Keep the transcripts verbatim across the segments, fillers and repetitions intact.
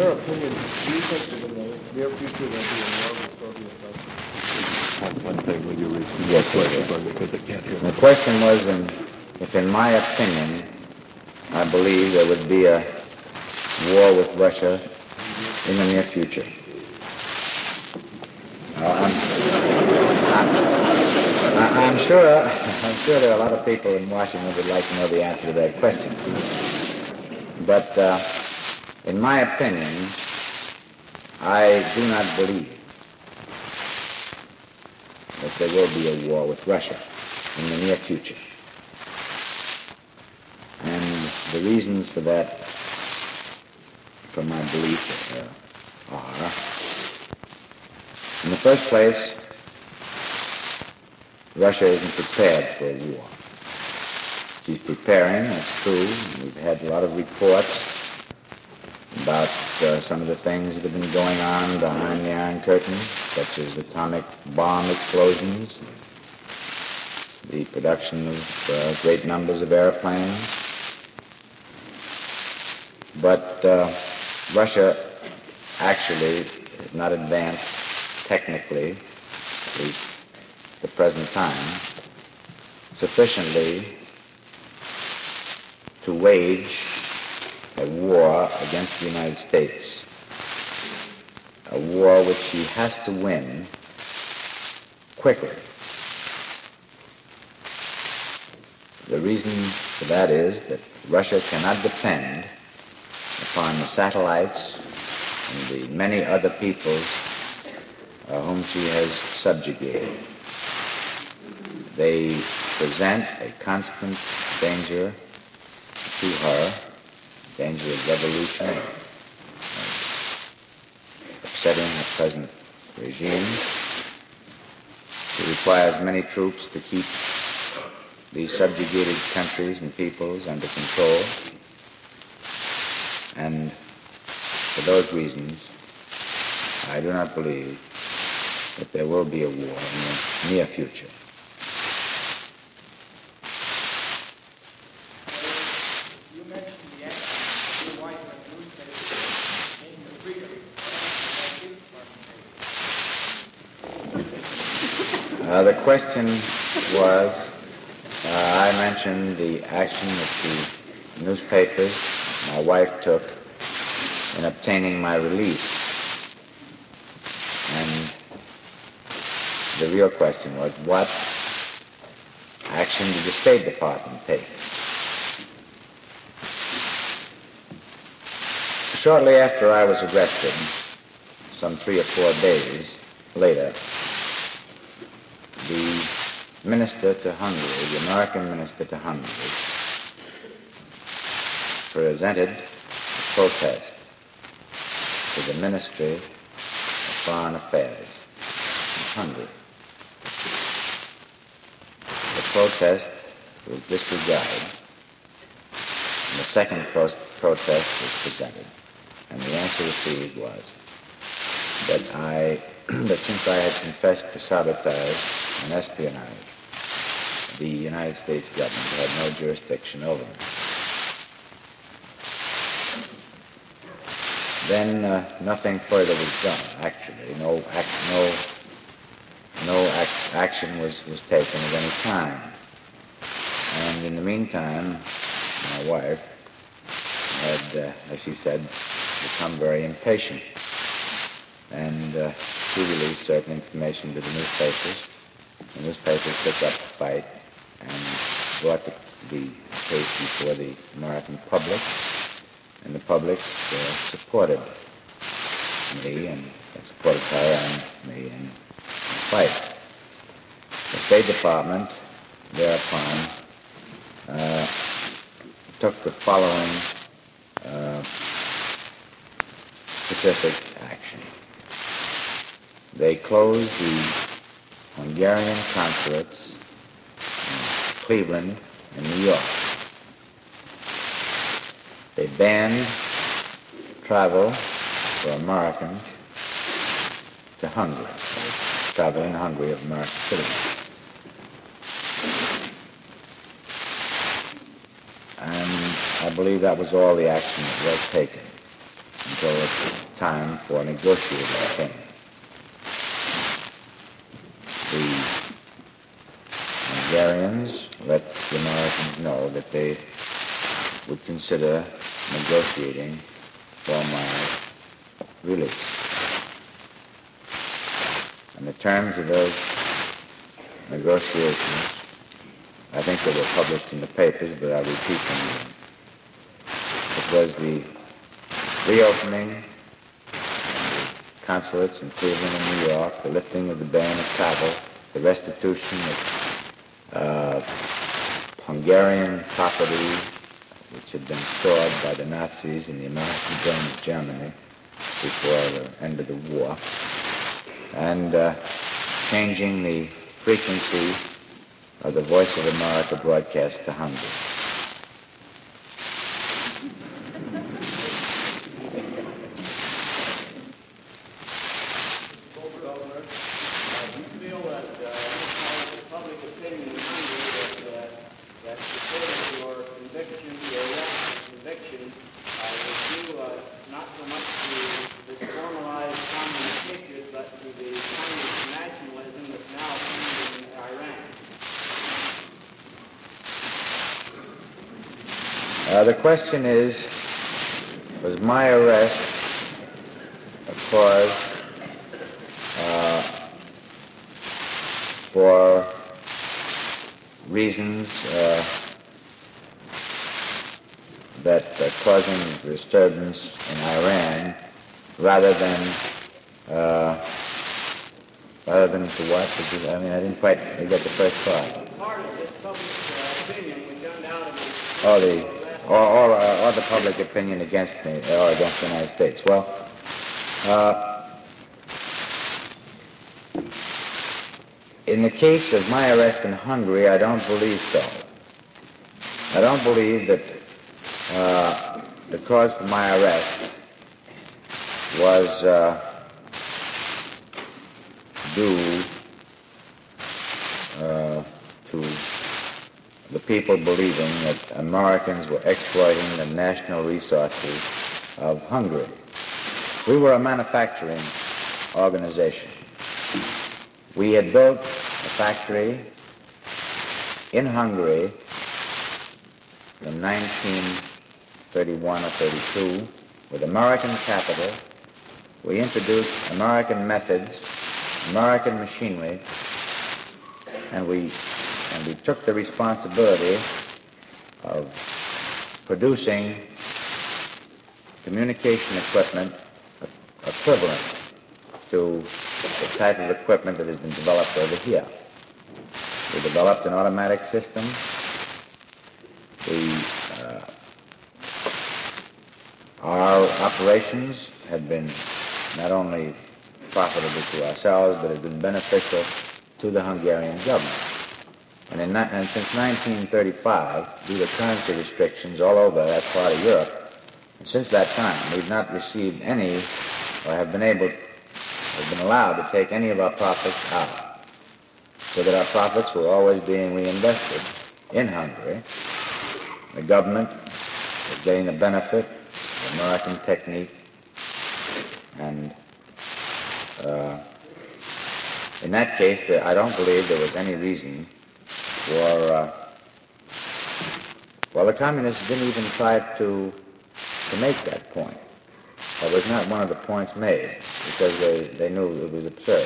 your opinion, do you think that in the near future there'll be a war with Soviet Russia? One, one thing, will you repeat Yes, the sir. question because I can't hear. The question was, um, if in my opinion, I believe there would be a war with Russia in the near future. Uh, I'm, I'm, I'm sure I'm sure there are a lot of people in Washington who would like to know the answer to that question. But uh, in my opinion, I do not believe that there will be a war with Russia in the near future. And the reasons for that, for my belief, uh, are, in the first place, Russia isn't prepared for a war. She's preparing, that's true. We've had a lot of reports about uh, some of the things that have been going on behind the Iron Curtain, such as atomic bomb explosions, the production of uh, great numbers of airplanes. But uh, Russia actually has not advanced technically, at least at the present time, sufficiently to wage a war against the United States, a war which she has to win quickly. The reason for that is that Russia cannot depend upon the satellites and the many other peoples uh, whom she has subjugated. They present a constant danger to her, danger of revolution, of upsetting her present regime. It requires many troops to keep these subjugated countries and peoples under control. And for those reasons, I do not believe that there will be a war in the near future. You mentioned the action of the White House newspaper in the freedom. Uh, the question was, uh, I mentioned the action that the newspapers, my wife took in obtaining my release. And the real question was, what action did the State Department take? Shortly after I was arrested, some three or four days later, the minister to Hungary, the American minister to Hungary, presented a protest to the Ministry of Foreign Affairs in Hungary. The protest was disregarded, and the second pro- protest was presented, and the answer received was that I, that since I had confessed to sabotage and espionage, the United States government had no jurisdiction over me. Then uh, nothing further was done, actually. No act, no, no act, action was, was taken at any time. And in the meantime, my wife had, uh, as she said, become very impatient. And uh, she released certain information to the newspapers. The newspapers took up the fight and brought the, the case before the American public. And the public uh, supported me and supported her and me in the fight. The State Department thereupon uh, took the following uh, specific action. They closed the Hungarian consulates in Cleveland and New York. They banned travel for Americans to Hungary, travel in Hungary of American citizens. And I believe that was all the action that was taken. until it's time for negotiating came. The Hungarians let the Americans know that they would consider negotiating for my release. And the terms of those negotiations, I think they were published in the papers, but I'll repeat them. It was the reopening of the consulates in Cleveland and New York, the lifting of the ban of travel, the restitution of uh, Hungarian property which had been stored by the Nazis in the American zone of Germany before the end of the war, and uh, changing the frequency of the Voice of America broadcast to Hungary. Uh, the question is, was my arrest a cause uh, for reasons uh, that are causing disturbance in Iran, rather than uh, rather than to what? Did you, I mean, I didn't quite get the first part. Part of this public uh, opinion we found out of it. Oh, the or, or, uh, or the public opinion against me, or against the United States. Well, uh, in the case of my arrest in Hungary, I don't believe so. I don't believe that uh, the cause for my arrest was uh, due uh, to the people believing that Americans were exploiting the national resources of Hungary. We were a manufacturing organization. We had built a factory in Hungary in nineteen thirty-one or thirty-two with American capital. We introduced American methods, American machinery, and we And we took the responsibility of producing communication equipment equivalent to the type of equipment that has been developed over here. We developed an automatic system. We, uh, our operations had been not only profitable to ourselves, but had been beneficial to the Hungarian government. And, in, and since nineteen thirty-five, due to currency restrictions all over that part of Europe, and since that time, we've not received any, or have been able, have been allowed to take any of our profits out, so that our profits were always being reinvested in Hungary. The government was getting the benefit of American technique, and uh, in that case, I don't believe there was any reason for, uh, well, the communists didn't even try to, to make that point. That was not one of the points made, because they, they knew it was absurd.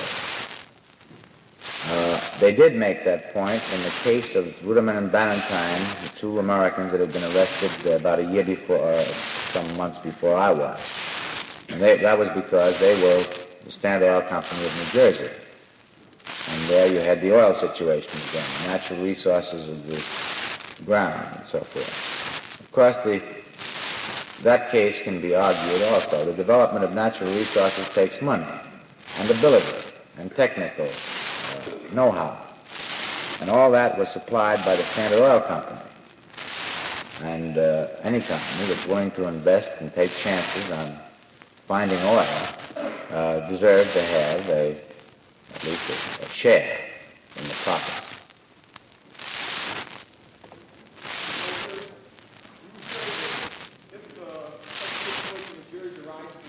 Uh, they did make that point in the case of Ruderman and Ballantyne, the two Americans that had been arrested about a year before, uh, some months before I was. And they, that was because they were the Standard Oil Company of New Jersey. And there you had the oil situation again, the natural resources of the ground and so forth. Of course, the, that case can be argued also. The development of natural resources takes money and ability and technical uh, know-how. And all that was supplied by the Standard Oil Company. And uh, any company that's willing to invest and take chances on finding oil uh, deserves to have a at least a, a share in the profits. If uh, such a situation as yours arises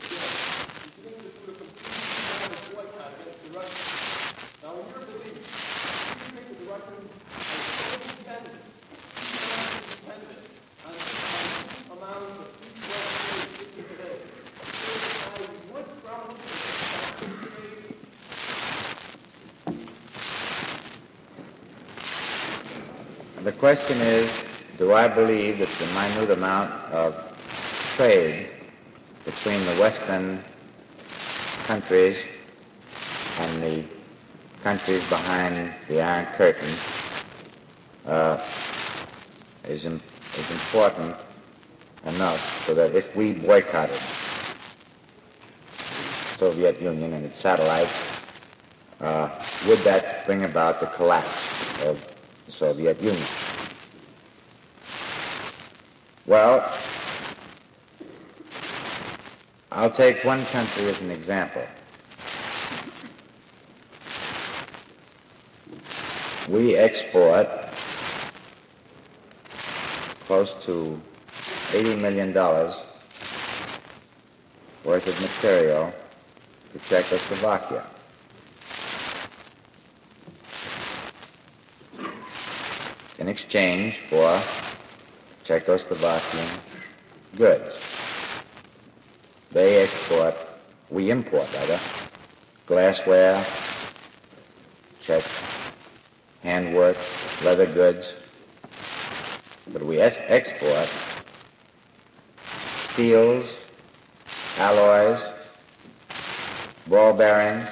the question is, do I believe that the minute amount of trade between the Western countries and the countries behind the Iron Curtain uh, is, im- is important enough so that if we boycotted the Soviet Union and its satellites, uh, would that bring about the collapse of the Soviet Union? Well, I'll take one country as an example. We export close to eighty million dollars worth of material to Czechoslovakia. In exchange for Czechoslovakian goods. They export, we import rather, glassware, Czech handwork, leather goods, but we es- export steels, alloys, ball bearings.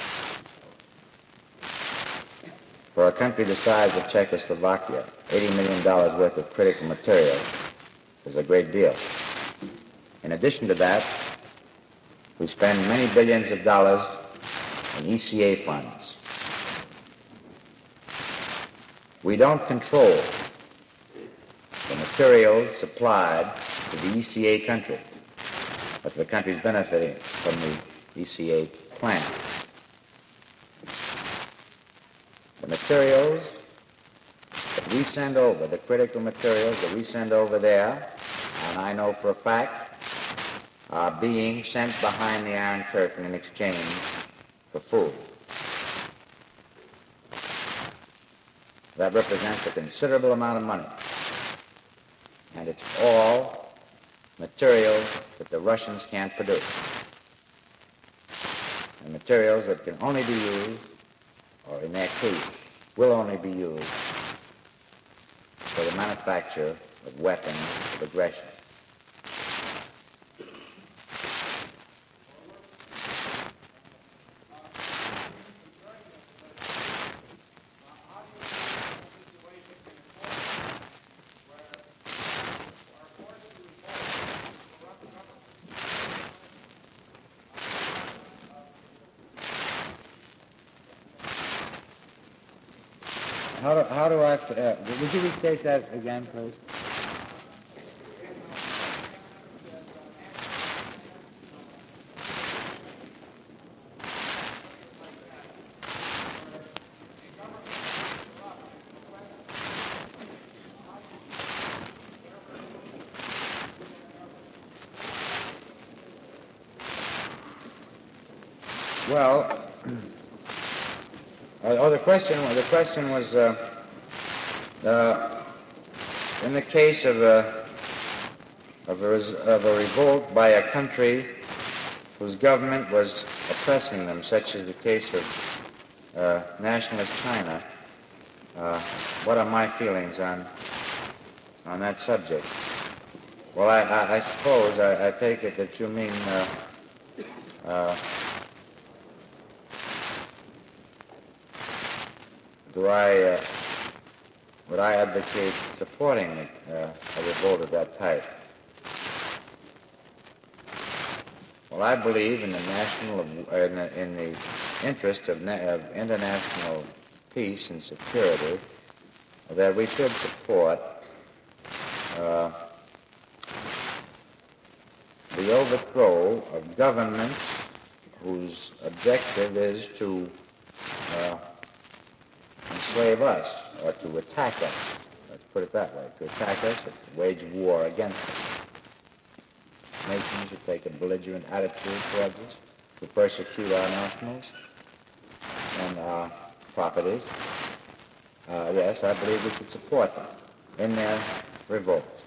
For a country the size of Czechoslovakia, eighty million dollars worth of critical material is a great deal. In addition to that, we spend many billions of dollars in E C A funds. We don't control the materials supplied to the E C A country, but the country's benefiting from the E C A plant. The materials that we send over, the critical materials that we send over there, and I know for a fact, are being sent behind the Iron Curtain in exchange for food. That represents a considerable amount of money. And it's all materials that the Russians can't produce. And materials that can only be used, or in their case, will only be used for the manufacture of weapons of aggression. How do, how do I, uh, would you restate that again, please? Well, oh, the question, the question was, uh, uh, in the case of a, of, a, of a revolt by a country whose government was oppressing them, such as the case of uh, nationalist China, uh, what are my feelings on, on that subject? Well, I, I, I suppose, I, I take it that you mean uh, uh, do I, uh, would I advocate supporting uh, a revolt of that type? Well, I believe in the national, uh, in, the, in the interest of, na- of international peace and security, that we should support uh, the overthrow of governments whose objective is to uh, enslave us, or to attack us. Let's put it that way. To attack us, or to wage war against us. Nations should take a belligerent attitude towards us, to persecute our nationals and our properties. Uh, yes, I believe we should support them in their revolts.